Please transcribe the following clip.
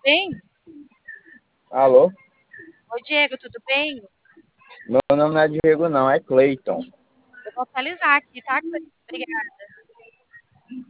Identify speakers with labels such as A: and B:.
A: bem?
B: Alô?
A: Oi, Diego, tudo bem?
B: Meu nome não é Diego, não, é Cleiton.
A: Eu vou atualizar aqui, tá? Obrigada.